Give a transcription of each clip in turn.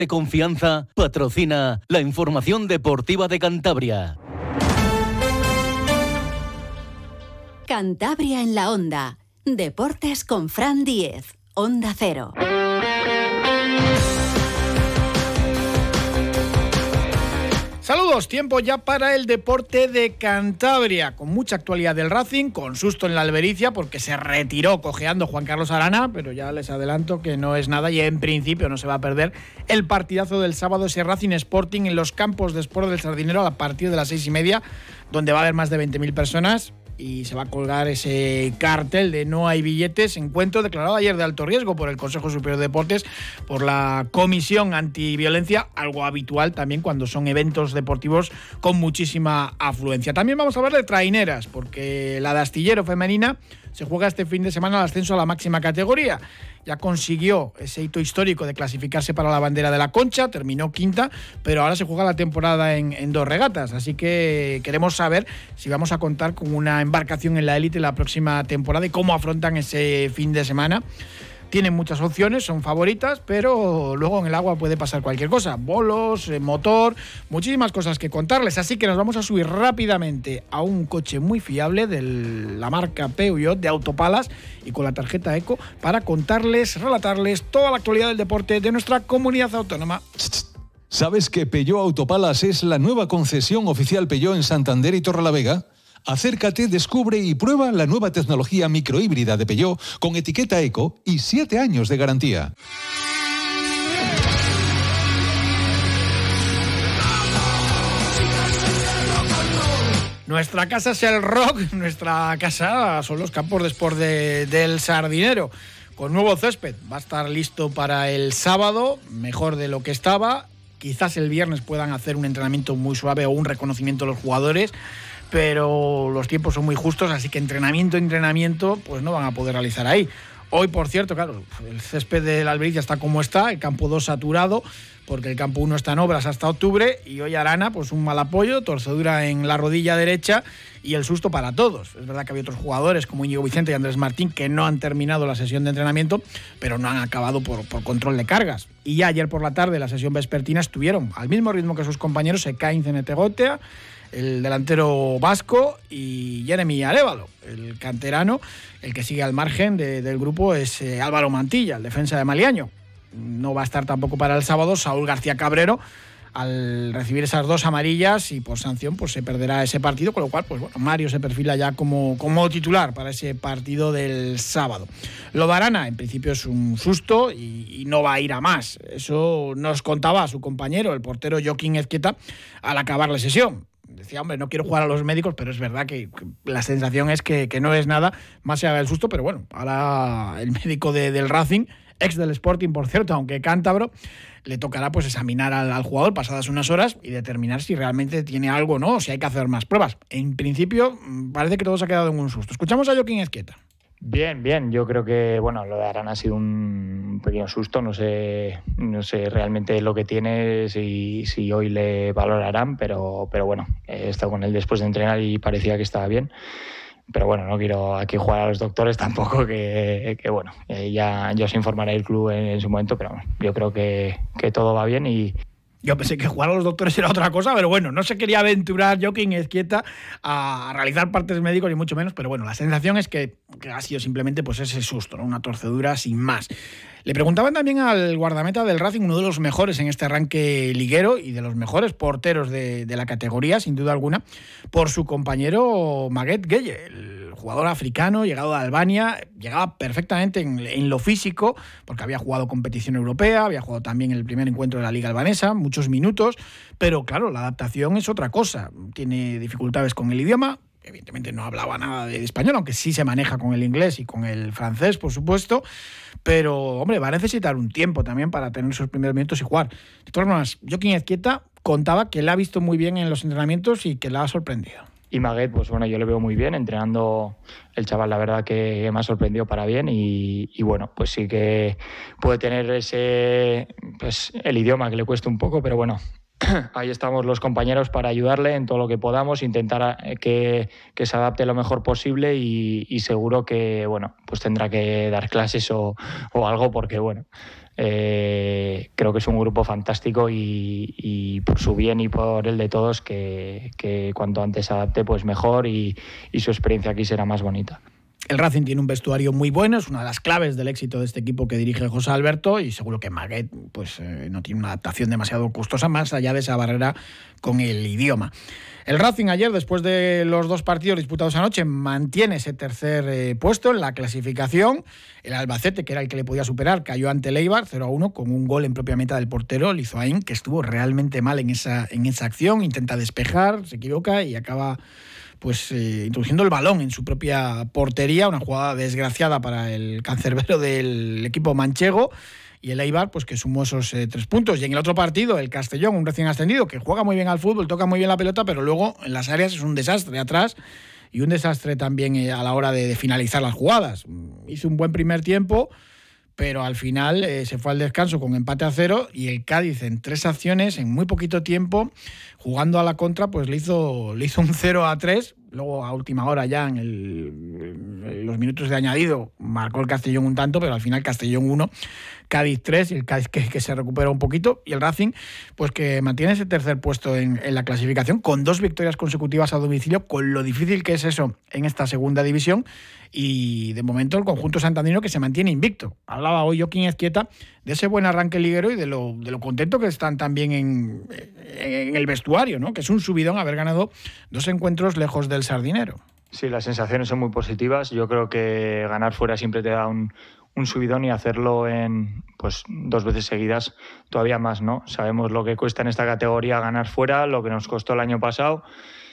de confianza patrocina la información deportiva de Cantabria. Cantabria en la Onda. Deportes con Fran Díez. Onda Cero. Saludos, tiempo ya para el deporte de Cantabria, con mucha actualidad del Racing, con susto en la Albericia porque se retiró cojeando Juan Carlos Arana, pero ya les adelanto que no es nada y en principio no se va a perder el partidazo del sábado, ese Racing Sporting en los campos de Sport del Sardinero a partir de las 6:30, donde va a haber más de 20.000 personas. Y se va a colgar ese cartel de no hay billetes, encuentro declarado ayer de alto riesgo por el Consejo Superior de Deportes, por la Comisión Antiviolencia, algo habitual también cuando son eventos deportivos con muchísima afluencia. También vamos a hablar de traineras, porque la de Astillero femenina se juega este fin de semana el ascenso a la máxima categoría. Ya consiguió ese hito histórico de clasificarse para la bandera de la Concha, terminó quinta, pero ahora se juega la temporada en 2 regatas, así que queremos saber si vamos a contar con una embarcación en la élite la próxima temporada y cómo afrontan ese fin de semana. Tienen muchas opciones, son favoritas, pero luego en el agua puede pasar cualquier cosa. Bolos, motor, muchísimas cosas que contarles. Así que nos vamos a subir rápidamente a un coche muy fiable de la marca Peugeot de Autopalas y con la tarjeta Eco para contarles, relatarles toda la actualidad del deporte de nuestra comunidad autónoma. ¿Sabes que Peugeot Autopalas es la nueva concesión oficial Peugeot en Santander y Torrelavega? Acércate, descubre y prueba la nueva tecnología microhíbrida de Peugeot con etiqueta Eco y 7 años de garantía. Nuestra casa es el rock, nuestra casa son los campos de Sport del Sardinero, con nuevo césped. Va a estar listo para el sábado, mejor de lo que estaba. Quizás el viernes puedan hacer un entrenamiento muy suave o un reconocimiento de los jugadores, pero los tiempos son muy justos, así que entrenamiento, pues no van a poder realizar ahí. Hoy, por cierto, claro, el césped de la Albericia está como está, el campo 2 saturado, porque el campo 1 está en obras hasta octubre, y hoy Arana, pues un mal apoyo, torcedura en la rodilla derecha y el susto para todos. Es verdad que había otros jugadores como Íñigo Vicente y Andrés Martín que no han terminado la sesión de entrenamiento, pero no han acabado por control de cargas. Y ya ayer por la tarde, la sesión vespertina, estuvieron al mismo ritmo que sus compañeros Ekain Cenetegotea, el delantero vasco, y Jeremy Arévalo, el canterano. El que sigue al margen del grupo es Álvaro Mantilla, el defensa de Maliaño. No va a estar tampoco para el sábado Saúl García Cabrero, al recibir esas 2 amarillas, y por sanción pues se perderá ese partido, con lo cual pues bueno, Mario se perfila ya como titular para ese partido del sábado. Lo de Arana en principio es un susto y no va a ir a más. Eso nos contaba su compañero, el portero Joaquín Ezquieta, al acabar la sesión. Decía, hombre, no quiero jugar a los médicos, pero es verdad que la sensación es que no es nada, más allá del susto, pero bueno, ahora el médico del Racing, ex del Sporting, por cierto, aunque cántabro, le tocará pues examinar al jugador pasadas unas horas y determinar si realmente tiene algo o no, o si hay que hacer más pruebas. En principio, parece que todo se ha quedado en un susto. Escuchamos a Joaquín Ezquieta. Bien. Yo creo que bueno, lo de Arana ha sido un pequeño susto. No sé realmente lo que tiene, si hoy le valorarán, pero bueno, he estado con él después de entrenar y parecía que estaba bien. Pero bueno, no quiero aquí jugar a los doctores tampoco, que bueno, ya os informaré el club en su momento, pero yo creo que todo va bien y... Yo pensé que jugar a los doctores era otra cosa, pero bueno, no se quería aventurar Joaquín Ezquieta a realizar partes médicos ni mucho menos, pero bueno, la sensación es que ha sido simplemente pues ese susto, ¿no? Una torcedura sin más. Le preguntaban también al guardameta del Racing, uno de los mejores en este arranque liguero y de los mejores porteros de la categoría, sin duda alguna, por su compañero Maguette Gueye, el jugador africano llegado de Albania. Llegaba perfectamente en lo físico, porque había jugado competición europea, había jugado también el primer encuentro de la Liga Albanesa, muchos minutos, pero claro, la adaptación es otra cosa. Tiene dificultades con el idioma. Evidentemente no hablaba nada de español, aunque sí se maneja con el inglés y con el francés, por supuesto. Pero, hombre, va a necesitar un tiempo también para tener sus primeros minutos y jugar. De todas formas, Joaquín Ezquieta contaba que la ha visto muy bien en los entrenamientos y que la ha sorprendido. Y Maguette, pues bueno, yo le veo muy bien entrenando. El chaval, la verdad que me ha sorprendido para bien y bueno, pues sí que puede tener ese, pues el idioma que le cuesta un poco, pero bueno, ahí estamos los compañeros para ayudarle en todo lo que podamos, intentar que se adapte lo mejor posible y seguro que bueno, pues tendrá que dar clases o algo porque bueno, creo que es un grupo fantástico y por su bien y por el de todos que cuanto antes se adapte pues mejor y su experiencia aquí será más bonita. El Racing tiene un vestuario muy bueno, es una de las claves del éxito de este equipo que dirige José Alberto y seguro que Maguet pues, no tiene una adaptación demasiado costosa más allá de esa barrera con el idioma. El Racing ayer, después de los 2 partidos disputados anoche, mantiene ese tercer puesto en la clasificación. El Albacete, que era el que le podía superar, cayó ante el Eibar 0-1 con un gol en propia meta del portero Lizoain, que estuvo realmente mal en esa acción, intenta despejar, se equivoca y acaba pues introduciendo el balón en su propia portería, una jugada desgraciada para el cancerbero del equipo manchego, y el Eibar pues que sumó esos 3 puntos. Y en el otro partido, el Castellón, un recién ascendido, que juega muy bien al fútbol, toca muy bien la pelota, pero luego en las áreas es un desastre atrás, y un desastre también a la hora de finalizar las jugadas. Hizo un buen primer tiempo, pero al final se fue al descanso con empate a 0 y el Cádiz en 3 acciones, en muy poquito tiempo, jugando a la contra, pues le hizo un 0-3. Luego a última hora ya en los minutos de añadido marcó el Castellón un tanto, pero al final Castellón 1, Cádiz 3, y el Cádiz que se recupera un poquito, y el Racing pues que mantiene ese tercer puesto en la clasificación con 2 victorias consecutivas a domicilio, con lo difícil que es eso en esta segunda división, y de momento el conjunto santanderino que se mantiene invicto. Hablaba hoy Joaquín Ezquieta de ese buen arranque liguero y de lo contento que están también en el vestuario, ¿no? Que es un subidón haber ganado 2 encuentros lejos del Sardinero. Sí, las sensaciones son muy positivas. Yo creo que ganar fuera siempre te da un subidón, y hacerlo en pues 2 veces seguidas todavía más, ¿no? Sabemos lo que cuesta en esta categoría ganar fuera, lo que nos costó el año pasado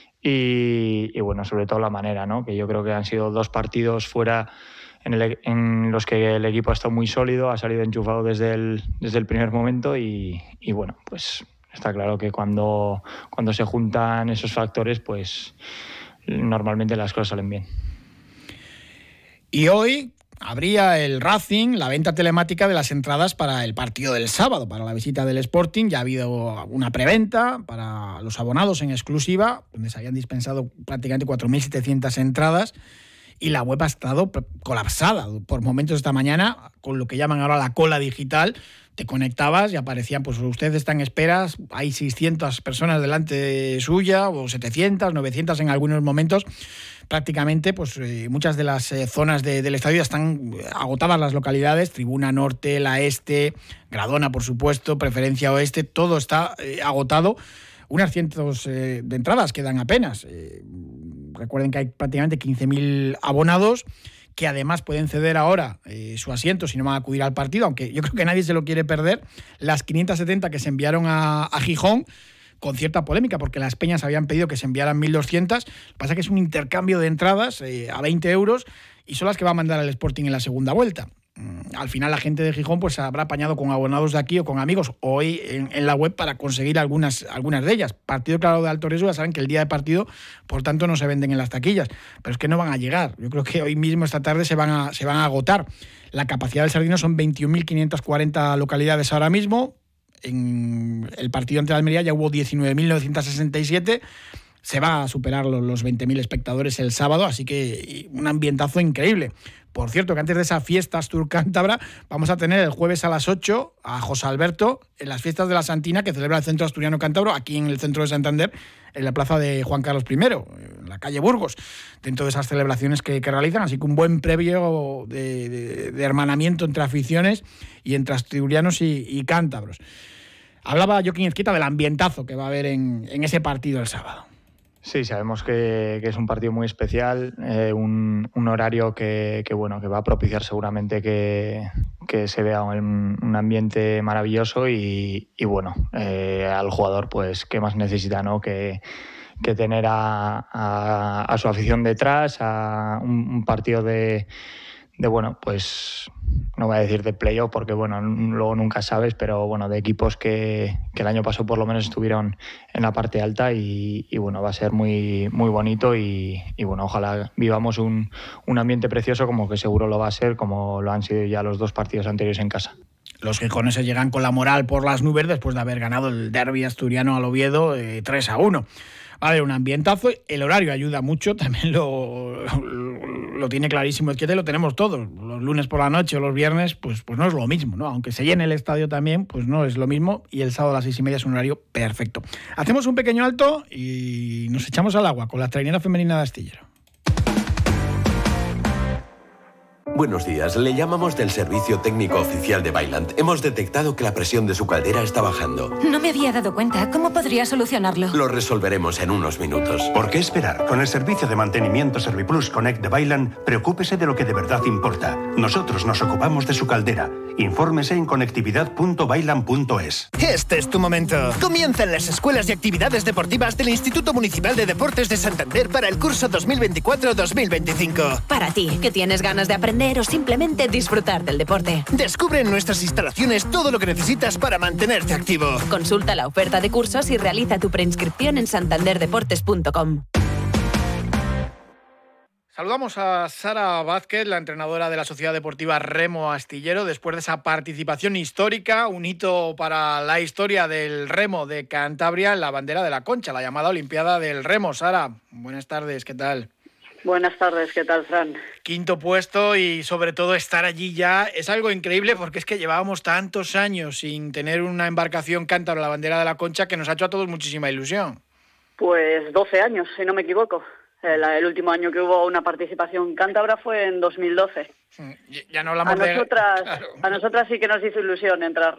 y bueno, sobre todo la manera, ¿no? Que yo creo que han sido 2 partidos fuera en los que el equipo ha estado muy sólido, ha salido enchufado desde el primer momento y bueno, pues está claro que cuando se juntan esos factores, pues normalmente las cosas salen bien. Y hoy abría el Racing la venta telemática de las entradas para el partido del sábado, para la visita del Sporting. Ya ha habido una preventa para los abonados en exclusiva, donde se habían dispensado prácticamente 4.700 entradas, y la web ha estado colapsada por momentos esta mañana, con lo que llaman ahora la cola digital. Te conectabas y aparecían, pues usted está en esperas, hay 600 personas delante suya, o 700, 900 en algunos momentos. Prácticamente, pues muchas de las zonas del estadio ya están agotadas las localidades, Tribuna Norte, la Este, Gradona, por supuesto, Preferencia Oeste, todo está agotado. Unas cientos de entradas quedan apenas. Recuerden que hay prácticamente 15.000 abonados que además pueden ceder ahora su asiento si no van a acudir al partido, aunque yo creo que nadie se lo quiere perder. Las 570 que se enviaron a Gijón, con cierta polémica, porque las peñas habían pedido que se enviaran 1.200. Lo que pasa es que es un intercambio de entradas a 20 euros y son las que va a mandar el Sporting en la segunda vuelta. Al final la gente de Gijón pues habrá apañado con abonados de aquí o con amigos hoy en la web para conseguir algunas de ellas. Partido claro de alto riesgo, ya saben que el día de partido, por tanto, no se venden en las taquillas, pero es que no van a llegar. Yo creo que hoy mismo, esta tarde, se van a agotar. La capacidad del Sardinero son 21.540 localidades ahora mismo. En el partido ante la Almería ya hubo 19.967. Se va a superar los 20.000 espectadores el sábado, así que un ambientazo increíble. Por cierto, que antes de esa fiesta Astur-Cántabra vamos a tener el jueves a las 8 a José Alberto en las fiestas de la Santina que celebra el Centro Asturiano Cántabro aquí en el centro de Santander, en la plaza de Juan Carlos I, en la calle Burgos, dentro de esas celebraciones que realizan. Así que un buen previo de hermanamiento entre aficiones y entre asturianos y cántabros. Hablaba Joaquín Ezquieta del ambientazo que va a haber en ese partido el sábado. Sí, sabemos que es un partido muy especial, un horario que va a propiciar seguramente que se vea un ambiente maravilloso y bueno, al jugador pues qué más necesita, ¿no? que tener a su afición detrás, a un partido de bueno, pues no voy a decir de playoff porque bueno, luego nunca sabes, pero bueno, de equipos que el año pasado por lo menos estuvieron en la parte alta y bueno, va a ser muy, muy bonito y bueno, ojalá vivamos un ambiente precioso como que seguro lo va a ser, como lo han sido ya los 2 partidos anteriores en casa. Los gijoneses llegan con la moral por las nubes después de haber ganado el derbi asturiano al Oviedo 3-1. Va a haber un ambientazo, el horario ayuda mucho, también lo tiene clarísimo Ezquieta y lo tenemos todos. Los lunes por la noche o los viernes, pues no es lo mismo, ¿no? Aunque se llene el estadio también, pues no es lo mismo, y el sábado a las 6:30 es un horario perfecto. Hacemos un pequeño alto y nos echamos al agua con la trainera femenina de Astillero. Buenos días, le llamamos del Servicio Técnico Oficial de Vaillant. Hemos detectado que la presión de su caldera está bajando. No me había dado cuenta. ¿Cómo podría solucionarlo? Lo resolveremos en unos minutos. ¿Por qué esperar? Con el servicio de mantenimiento Serviplus Connect de Vaillant, preocúpese de lo que de verdad importa. Nosotros nos ocupamos de su caldera. Infórmese en conectividad.vaillant.es. Este es tu momento. Comienzan las escuelas y actividades deportivas del Instituto Municipal de Deportes de Santander para el curso 2024-2025. Para ti, que tienes ganas de aprender o simplemente disfrutar del deporte. Descubre en nuestras instalaciones todo lo que necesitas para mantenerte activo. Consulta la oferta de cursos y realiza tu preinscripción en santanderdeportes.com. Saludamos a Sara Vázquez, la entrenadora de la Sociedad Deportiva Remo Astillero, después de esa participación histórica, un hito para la historia del remo de Cantabria en la bandera de la Concha, la llamada Olimpiada del Remo. Sara, buenas tardes, ¿qué tal? Buenas tardes, ¿qué tal, Fran? Quinto puesto y sobre todo estar allí ya es algo increíble porque es que llevábamos tantos años sin tener una embarcación cántabra, la bandera de la Concha, que nos ha hecho a todos muchísima ilusión. Pues 12 años, si no me equivoco. El último año que hubo una participación cántabra fue en 2012. Ya no hablamos de... A nosotras sí que nos hizo ilusión entrar.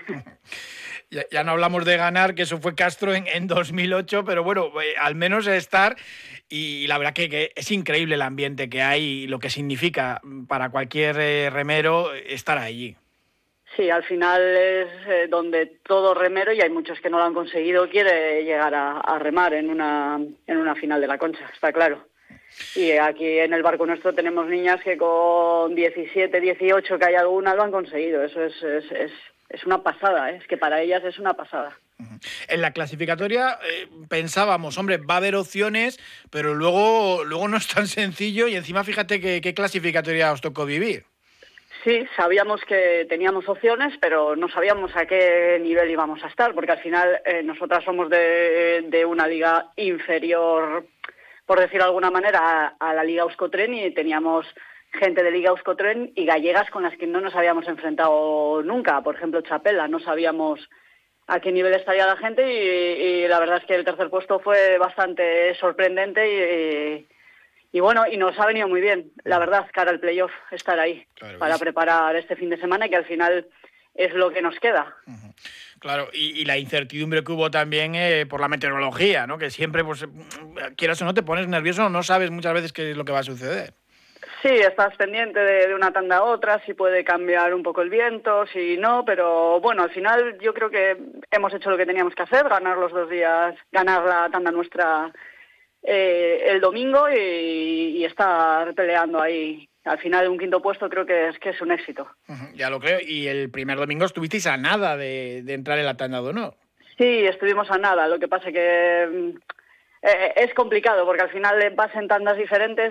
Ya no hablamos de ganar, que eso fue Castro en 2008, pero bueno, al menos estar, y la verdad que es increíble el ambiente que hay y lo que significa para cualquier remero estar allí. Sí, al final es donde todo remero, y hay muchos que no lo han conseguido, quiere llegar a remar en una final de la Concha, está claro. Y aquí en el barco nuestro tenemos niñas que con 17, 18, que hay algunas, lo han conseguido. Eso es una pasada, es que para ellas es una pasada. En la clasificatoria pensábamos, hombre, va a haber opciones, pero luego no es tan sencillo, y encima fíjate qué clasificatoria os tocó vivir. Sí, sabíamos que teníamos opciones, pero no sabíamos a qué nivel íbamos a estar, porque al final nosotras somos de una liga inferior, por decirlo de alguna manera, a la Liga Euskotren, y teníamos gente de Liga Euskotren y gallegas con las que no nos habíamos enfrentado nunca. Por ejemplo, Chapela, no sabíamos a qué nivel estaría la gente, y la verdad es que el tercer puesto fue bastante sorprendente y bueno, y nos ha venido muy bien, la verdad, cara al playoff, estar ahí, claro, para preparar este fin de semana, que al final es lo que nos queda. Claro, y la incertidumbre que hubo también por la meteorología, ¿no? Que siempre, pues, quieras o no, te pones nervioso, no sabes muchas veces qué es lo que va a suceder. Sí, estás pendiente de una tanda a otra, si puede cambiar un poco el viento, si no, pero bueno, al final yo creo que hemos hecho lo que teníamos que hacer, ganar los 2 días, ganar la tanda nuestra el domingo y estar peleando ahí. Al final un quinto puesto creo que es un éxito. Ya lo creo, y el primer domingo estuvisteis a nada de entrar en la tanda de honor. Sí, estuvimos a nada, lo que pasa que es complicado, porque al final vas en tandas diferentes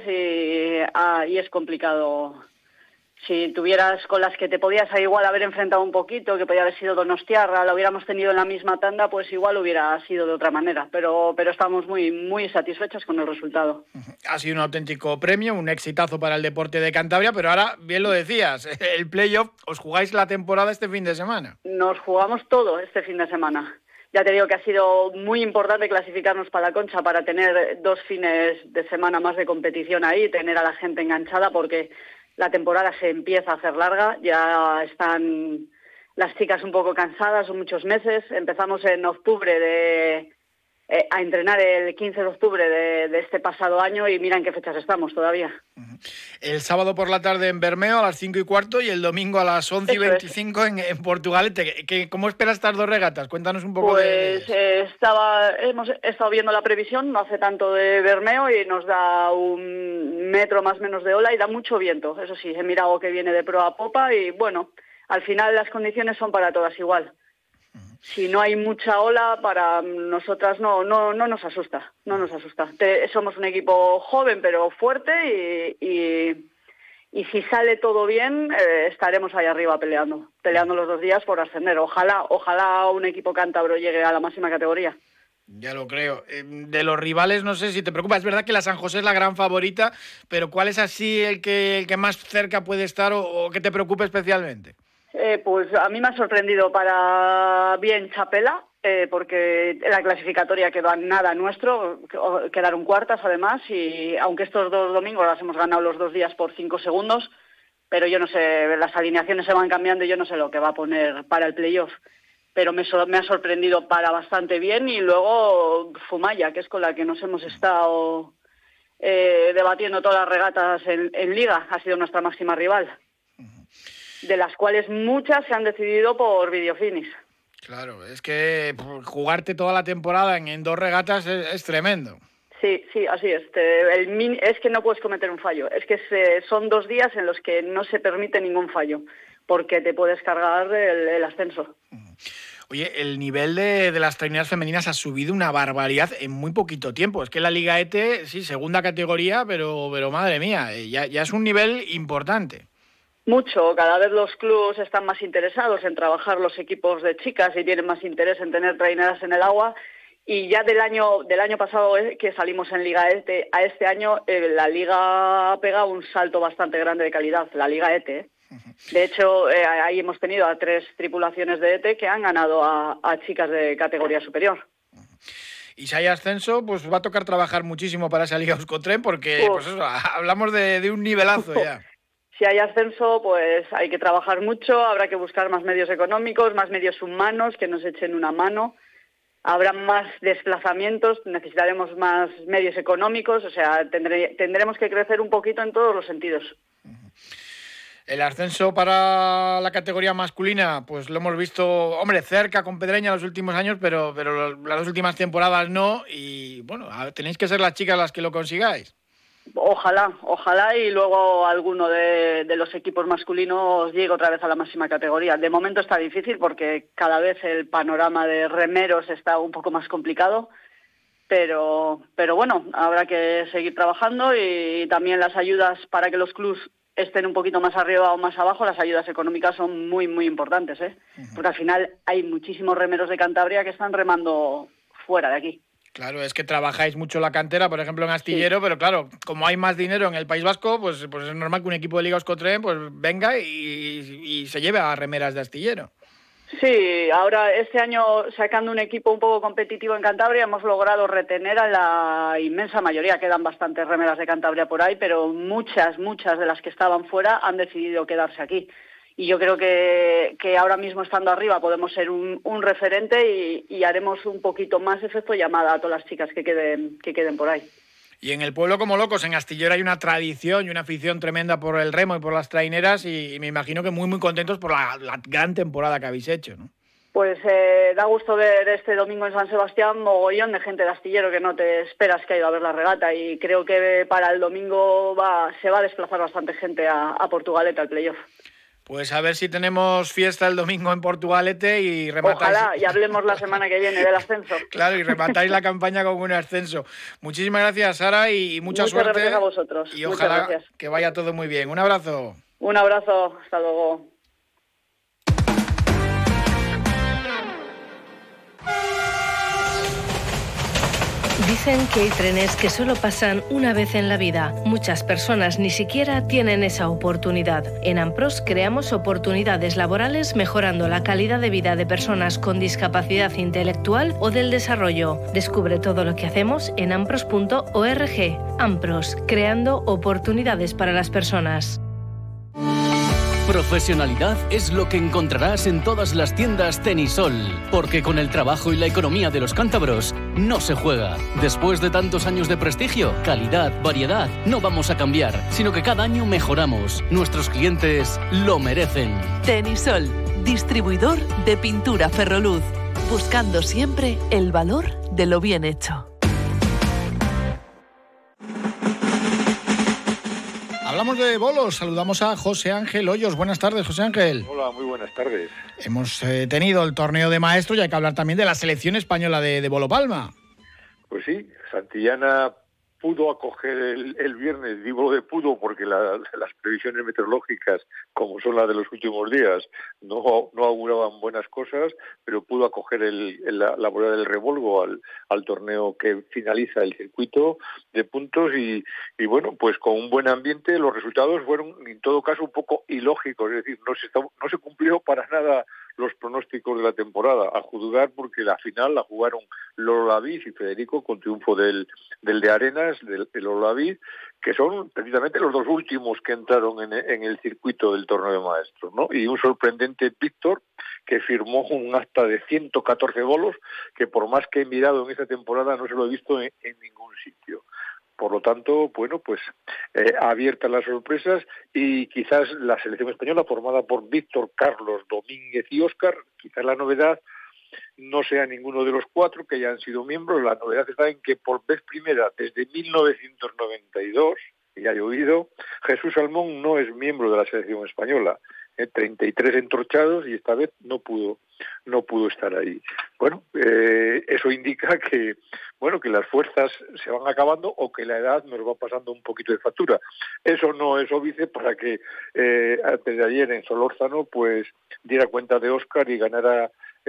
y es complicado. Si tuvieras con las que te podías igual haber enfrentado un poquito, que podía haber sido Donostiarra, la hubiéramos tenido en la misma tanda, pues igual hubiera sido de otra manera. Pero estamos muy, muy satisfechos con el resultado. Ha sido un auténtico premio, un exitazo para el deporte de Cantabria, pero ahora, bien lo decías, el playoff, os jugáis la temporada este fin de semana. Nos jugamos todo este fin de semana. Ya te digo que ha sido muy importante clasificarnos para la Concha para tener 2 fines de semana más de competición ahí, tener a la gente enganchada, porque la temporada se empieza a hacer larga, ya están las chicas un poco cansadas, son muchos meses. Empezamos en octubre a entrenar el 15 de octubre de este pasado año, y mira en qué fechas estamos todavía. El sábado por la tarde en Bermeo a las 5:15 y el domingo a las 11:25 en Portugalete. ¿Cómo esperas estas 2 regatas? Cuéntanos un poco. Pues hemos estado viendo la previsión no hace tanto de Bermeo, y nos da 1 metro más o menos de ola y da mucho viento. Eso sí, he mirado que viene de proa a popa, y bueno, al final las condiciones son para todas igual. Si no hay mucha ola, para nosotras no nos asusta, no nos asusta. Somos un equipo joven pero fuerte, y y si sale todo bien, estaremos ahí arriba peleando los 2 días por ascender. Ojalá un equipo cántabro llegue a la máxima categoría. Ya lo creo. De los rivales no sé si te preocupa. Es verdad que la San José es la gran favorita, pero ¿cuál es así el que más cerca puede estar o que te preocupe especialmente? Pues a mí me ha sorprendido para bien Chapela, porque la clasificatoria quedó a nada nuestro, quedaron cuartas además, y aunque estos 2 domingos las hemos ganado los 2 días por 5 segundos, pero yo no sé, las alineaciones se van cambiando y yo no sé lo que va a poner para el playoff. Pero me ha sorprendido para bastante bien, y luego Fumaya, que es con la que nos hemos estado debatiendo todas las regatas en Liga, ha sido nuestra máxima rival, de las cuales muchas se han decidido por video finish. Claro, es que jugarte toda la temporada en 2 regatas es tremendo. Sí, así es. Es que no puedes cometer un fallo. Es que son 2 días en los que no se permite ningún fallo, porque te puedes cargar el ascenso. Oye, el nivel de las traineras femeninas ha subido una barbaridad en muy poquito tiempo. Es que la Liga ETE, sí, segunda categoría, pero madre mía, ya es un nivel importante. Mucho, cada vez los clubes están más interesados en trabajar los equipos de chicas y tienen más interés en tener traineras en el agua. Y ya del año pasado que salimos en Liga ETE a este año, la Liga ha pegado un salto bastante grande de calidad, la Liga ETE. De hecho, ahí hemos tenido a 3 tripulaciones de ETE que han ganado a chicas de categoría superior. Y si hay ascenso, pues va a tocar trabajar muchísimo para esa Liga Euskotren, porque pues eso, hablamos de un nivelazo ya. Si hay ascenso, pues hay que trabajar mucho, habrá que buscar más medios económicos, más medios humanos que nos echen una mano. Habrá más desplazamientos, necesitaremos más medios económicos, o sea, tendremos que crecer un poquito en todos los sentidos. El ascenso para la categoría masculina, pues lo hemos visto, hombre, cerca con Pedreña los últimos años, pero las 2 últimas temporadas no, y bueno, tenéis que ser las chicas las que lo consigáis. Ojalá y luego alguno de los equipos masculinos llegue otra vez a la máxima categoría. De momento está difícil porque cada vez el panorama de remeros está un poco más complicado, pero bueno, habrá que seguir trabajando, y también las ayudas para que los clubs estén un poquito más arriba o más abajo, las ayudas económicas son muy, muy importantes, porque al final hay muchísimos remeros de Cantabria que están remando fuera de aquí. Claro, es que trabajáis mucho la cantera, por ejemplo, en Astillero, sí. Pero claro, como hay más dinero en el País Vasco, pues es normal que un equipo de Liga Euskotren pues venga y se lleve a remeras de Astillero. Sí, ahora este año, sacando un equipo un poco competitivo en Cantabria, hemos logrado retener a la inmensa mayoría. Quedan bastantes remeras de Cantabria por ahí, pero muchas de las que estaban fuera han decidido quedarse aquí. Y yo creo que ahora mismo, estando arriba, podemos ser un referente y haremos un poquito más efecto llamada a todas las chicas que queden por ahí. Y en el pueblo como locos, en Astillero, hay una tradición y una afición tremenda por el remo y por las traineras, y me imagino que muy, muy contentos por la gran temporada que habéis hecho, ¿no? Pues da gusto ver este domingo en San Sebastián mogollón de gente de Astillero que no te esperas que ha ido a ver la regata, y creo que para el domingo se va a desplazar bastante gente a Portugalete al playoff. Pues a ver si tenemos fiesta el domingo en Portugalete y rematáis. Ojalá, y hablemos la semana que viene del ascenso. Claro, y rematáis la campaña con un ascenso. Muchísimas gracias, Sara, y mucha suerte. Muchas gracias a vosotros. Y ojalá que vaya todo muy bien. Un abrazo. Un abrazo, hasta luego. Dicen que hay trenes que solo pasan una vez en la vida. Muchas personas ni siquiera tienen esa oportunidad. En Ampros creamos oportunidades laborales mejorando la calidad de vida de personas con discapacidad intelectual o del desarrollo. Descubre todo lo que hacemos en ampros.org. Ampros, creando oportunidades para las personas. Profesionalidad es lo que encontrarás en todas las tiendas Tenisol, porque con el trabajo y la economía de los cántabros no se juega. Después de tantos años de prestigio, calidad, variedad, no vamos a cambiar, sino que cada año mejoramos. Nuestros clientes lo merecen. Tenisol, distribuidor de pintura Ferroluz, buscando siempre el valor de lo bien hecho. Hablamos de bolos, saludamos a José Ángel Hoyos. Buenas tardes, José Ángel. Hola, muy buenas tardes. Hemos tenido el torneo de maestros y hay que hablar también de la selección española de bolo palma. Pues sí, Santillana pudo acoger el viernes, digo de pudo porque las previsiones meteorológicas, como son las de los últimos días, no auguraban buenas cosas, pero pudo acoger la bola del revolvo al torneo que finaliza el circuito de puntos y bueno, pues con un buen ambiente. Los resultados fueron en todo caso un poco ilógicos, es decir, no se cumplió para nada los pronósticos de la temporada, a juzgar porque la final la jugaron Lolo David y Federico con triunfo del de Arenas, del Lolo David, que son precisamente los dos últimos que entraron en el circuito del torneo de maestros, ¿no? Y un sorprendente Víctor que firmó un acta de 114 bolos, que por más que he mirado en esta temporada no se lo he visto en ningún sitio. Por lo tanto, bueno, pues abiertas las sorpresas y quizás la selección española formada por Víctor, Carlos, Domínguez y Óscar, quizás la novedad no sea ninguno de los cuatro que ya han sido miembros. La novedad está en que por vez primera desde 1992, y ha llovido, Jesús Salmón no es miembro de la selección española. 33 entorchados y esta vez no pudo estar ahí. Bueno, eso indica que las fuerzas se van acabando o que la edad nos va pasando un poquito de factura. Eso no es óbice para que antes de ayer en Solórzano pues diera cuenta de Óscar y ganara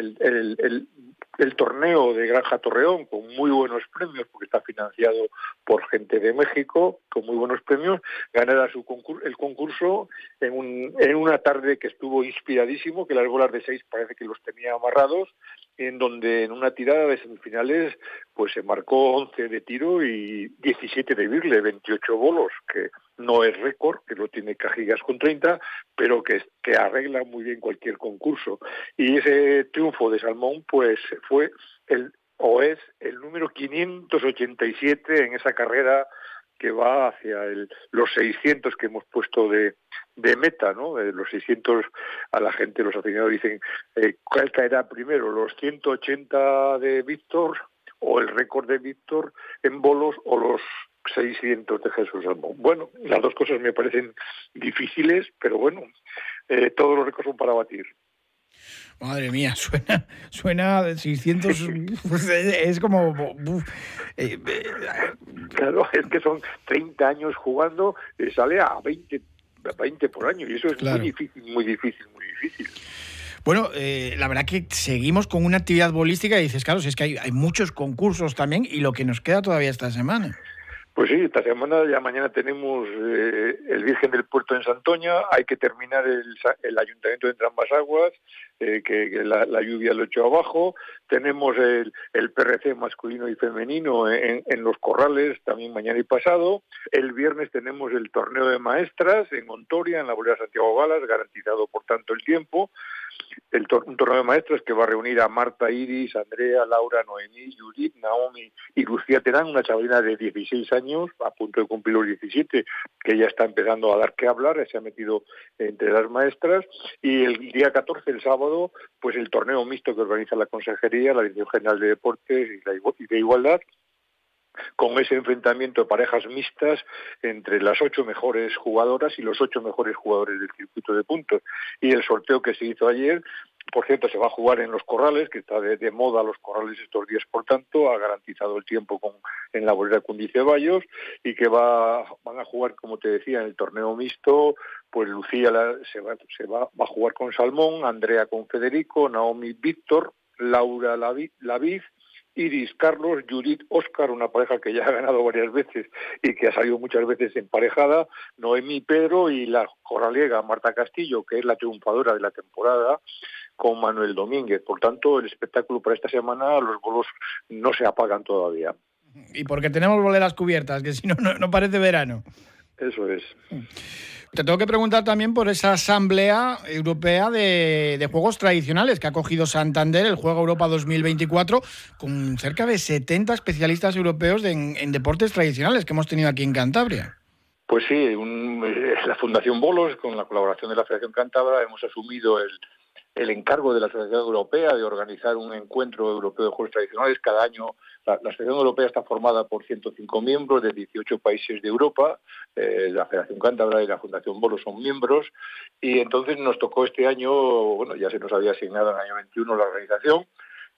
el torneo de Granja Torreón con muy buenos premios, porque está financiado por gente de México, con muy buenos premios, ganara el concurso en una tarde que estuvo inspiradísimo, que las bolas de 6 parece que los tenía amarrados, en donde en una tirada de semifinales pues se marcó 11 de tiro y 17 de birle, 28 bolos, que no es récord, que lo tiene Cajigas con 30, pero que arregla muy bien cualquier concurso. Y ese triunfo de Salmón pues fue es el número 587 en esa carrera que va hacia los 600 que hemos puesto de meta, ¿no? Los 600, a la gente, los aficionados dicen, ¿cuál caerá primero? ¿Los 180 de Víctor o el récord de Víctor en bolos o los 600 de Jesús Salmón? Bueno, las dos cosas me parecen difíciles, pero bueno, todos los récords son para batir. Madre mía, suena 600, es como... Claro, es que son 30 años jugando, sale a 20 por año, y eso es claro. Muy difícil. Bueno, la verdad que seguimos con una actividad bolística y dices, claro, si es que hay muchos concursos también y lo que nos queda todavía esta semana. Pues sí, esta semana ya mañana tenemos el Virgen del Puerto en Santoña, hay que terminar el Ayuntamiento de Entrambasaguas, que la lluvia lo echó abajo, tenemos el PRC masculino y femenino en Los Corrales, también mañana y pasado, el viernes tenemos el torneo de maestras en Ontoria, en la Bolera Santiago Galas, garantizado por tanto el tiempo, un torneo de maestras que va a reunir a Marta, Iris, Andrea, Laura, Noemí, Judith, Naomi y Lucía Terán, una chavalina de 16 años, a punto de cumplir los 17, que ya está empezando a dar que hablar, se ha metido entre las maestras, y el día 14, el sábado, pues el torneo mixto que organiza la Consejería, la Dirección General de Deportes y de Igualdad, con ese enfrentamiento de parejas mixtas entre las 8 mejores jugadoras y los 8 mejores jugadores del circuito de puntos. Y el sorteo que se hizo ayer, por cierto, se va a jugar en Los Corrales, que está de moda Los Corrales estos días, por tanto, ha garantizado el tiempo en la Bolera Cundiceballos, y que van a jugar, como te decía, en el torneo mixto, pues Lucía va a jugar con Salmón, Andrea con Federico, Naomi Víctor, Laura Laviz, Iris, Carlos, Judith, Óscar, una pareja que ya ha ganado varias veces y que ha salido muchas veces emparejada, Noemí Pedro y la corraliega Marta Castillo, que es la triunfadora de la temporada, con Manuel Domínguez. Por tanto, el espectáculo para esta semana, los bolos no se apagan todavía. Y porque tenemos boleras cubiertas, que si no, no parece verano. Eso es. Te tengo que preguntar también por esa asamblea europea de juegos tradicionales que ha cogido Santander, el Juego Europa 2024, con cerca de 70 especialistas europeos en deportes tradicionales que hemos tenido aquí en Cantabria. Pues sí, la Fundación Bolos, con la colaboración de la Federación Cántabra, hemos asumido el encargo de la Asociación Europea de organizar un encuentro europeo de juegos tradicionales. Cada año la Asociación Europea está formada por 105 miembros de 18 países de Europa. La Federación Cántabra y la Fundación Bolos son miembros, y entonces nos tocó este año, bueno, ya se nos había asignado en el año 21 la organización,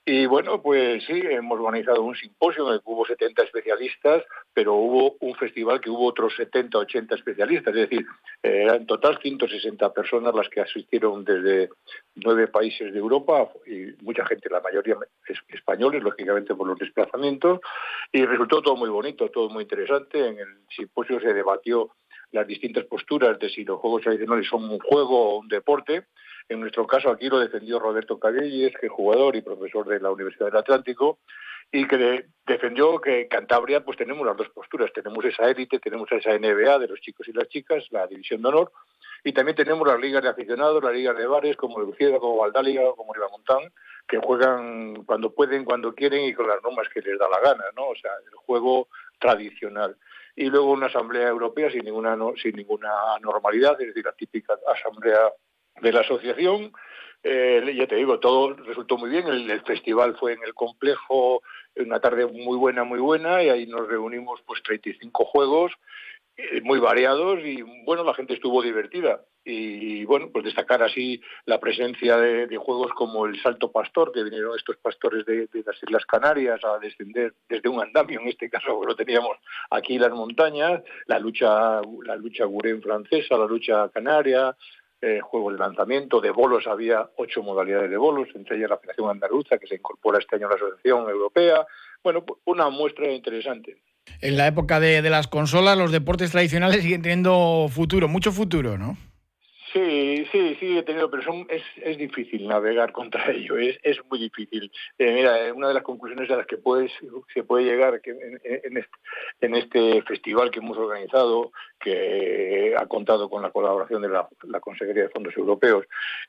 Y bueno, pues sí, hemos organizado un simposio en el que hubo 70 especialistas, pero hubo un festival que hubo otros 70, 80 especialistas, es decir, eran en total 160 personas las que asistieron desde 9 países de Europa, y mucha gente, la mayoría españoles, lógicamente por los desplazamientos, y resultó todo muy bonito, todo muy interesante. En el simposio se debatió las distintas posturas de si los juegos tradicionales son un juego o un deporte. En nuestro caso aquí lo defendió Roberto Cabelles, que es jugador y profesor de la Universidad del Atlántico, y que defendió que en Cantabria pues tenemos las dos posturas, tenemos esa élite, tenemos esa NBA de los chicos y las chicas, la división de honor, y también tenemos las ligas de aficionados, las ligas de bares, como Lucieda, como Valdáliga, como Ribamontán, que juegan cuando pueden, cuando quieren y con las normas que les da la gana, ¿no? O sea, el juego tradicional. Y luego una asamblea europea sin ninguna normalidad, es decir, la típica asamblea de la asociación. Ya te digo, todo resultó muy bien. El festival fue en el complejo, una tarde muy buena, y ahí nos reunimos pues 35 juegos muy variados, y bueno, la gente estuvo divertida. Y bueno, pues destacar así la presencia de juegos como el salto pastor, que vinieron estos pastores de las Islas Canarias a descender desde un andamio, en este caso que lo teníamos aquí en las montañas, la lucha gurén francesa, la lucha canaria, juegos de lanzamiento, de bolos, había 8 modalidades de bolos, entre ellas la Federación Andaluza, que se incorpora este año a la Asociación Europea. Bueno, una muestra interesante. En la época de las consolas, los deportes tradicionales siguen teniendo futuro, mucho futuro, ¿no? Sí, sigue teniendo, pero es difícil navegar contra ello, es muy difícil. Mira, una de las conclusiones a las que se puede llegar que en este festival que hemos organizado, que ha contado con la colaboración de la Consejería de Fondos Europeos,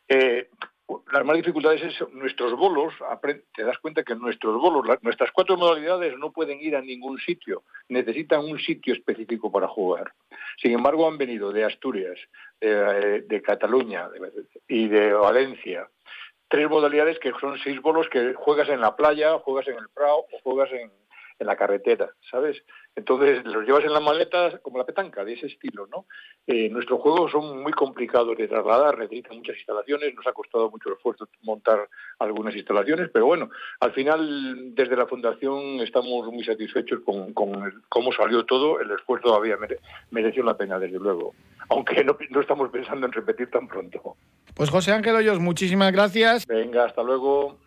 las más dificultades es nuestros bolos. Te das cuenta que nuestros bolos, nuestras 4 modalidades no pueden ir a ningún sitio, necesitan un sitio específico para jugar. Sin embargo, han venido de Asturias, de Cataluña y de Valencia 3 modalidades que son 6 bolos que juegas en la playa, juegas en el Prado o juegas en la carretera, ¿sabes? Entonces los llevas en las maletas como la petanca, de ese estilo, ¿no? Nuestros juegos son muy complicados de trasladar, necesitan muchas instalaciones, nos ha costado mucho esfuerzo montar algunas instalaciones, pero bueno, al final desde la Fundación estamos muy satisfechos con cómo salió todo. El esfuerzo todavía mereció la pena, desde luego, aunque no estamos pensando en repetir tan pronto. Pues José Ángel Hoyos, muchísimas gracias. Venga, hasta luego.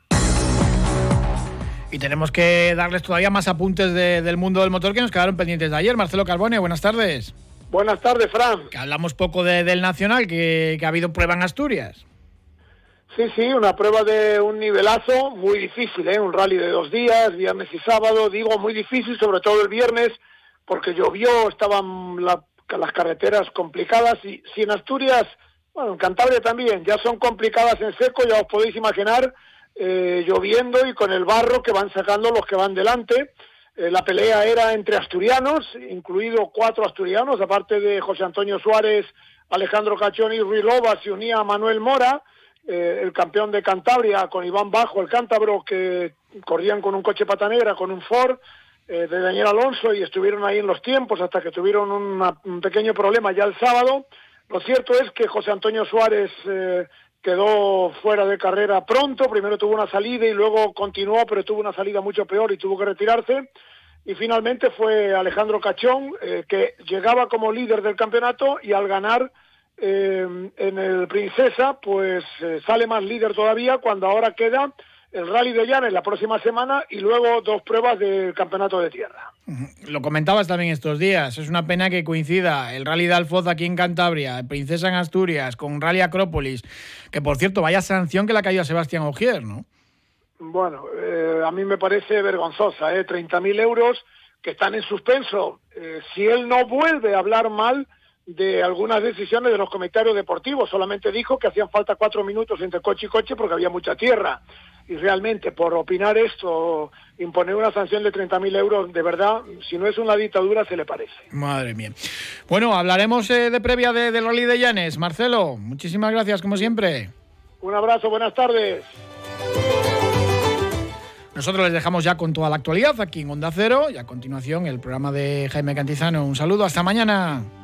Y tenemos que darles todavía más apuntes del mundo del motor que nos quedaron pendientes de ayer. Marcelo Carbone, buenas tardes. Buenas tardes, Fran. Que hablamos poco del Nacional, que ha habido prueba en Asturias. Sí, una prueba de un nivelazo muy difícil, un rally de 2 días, viernes y sábado. Digo muy difícil, sobre todo el viernes, porque llovió, estaban las carreteras complicadas. Y si en Asturias, bueno, en Cantabria también, ya son complicadas en seco, ya os podéis imaginar, lloviendo y con el barro que van sacando los que van delante. La pelea era entre asturianos, incluido 4 asturianos, aparte de José Antonio Suárez, Alejandro Cachón y Ruy Loba, se unía a Manuel Mora, el campeón de Cantabria, con Iván Bajo, el cántabro, que corrían con un coche pata negra, con un Ford de Daniel Alonso, y estuvieron ahí en los tiempos hasta que tuvieron un pequeño problema ya el sábado. Lo cierto es que José Antonio Suárez quedó fuera de carrera pronto. Primero tuvo una salida y luego continuó, pero tuvo una salida mucho peor y tuvo que retirarse. Y finalmente fue Alejandro Cachón, que llegaba como líder del campeonato, y al ganar en el Princesa, pues sale más líder todavía, cuando ahora queda el Rally de Llanes la próxima semana y luego 2 pruebas del campeonato de tierra. Lo comentabas también estos días, es una pena que coincida el Rally de Alfoz aquí en Cantabria, el Princesa en Asturias, con Rally Acrópolis, que por cierto, vaya sanción que le ha caído a Sebastián Ogier, ¿no? Bueno, a mí me parece vergonzosa, 30.000 euros que están en suspenso. Si él no vuelve a hablar mal de algunas decisiones de los comisarios deportivos, solamente dijo que hacían falta 4 minutos entre coche y coche porque había mucha tierra. Y realmente, por opinar esto, imponer una sanción de 30.000 euros, de verdad, si no es una dictadura, se le parece. Madre mía. Bueno, hablaremos de previa del Rally de Llanes. Marcelo, muchísimas gracias, como siempre. Un abrazo, buenas tardes. Nosotros les dejamos ya con toda la actualidad aquí en Onda Cero, y a continuación el programa de Jaime Cantizano. Un saludo, hasta mañana.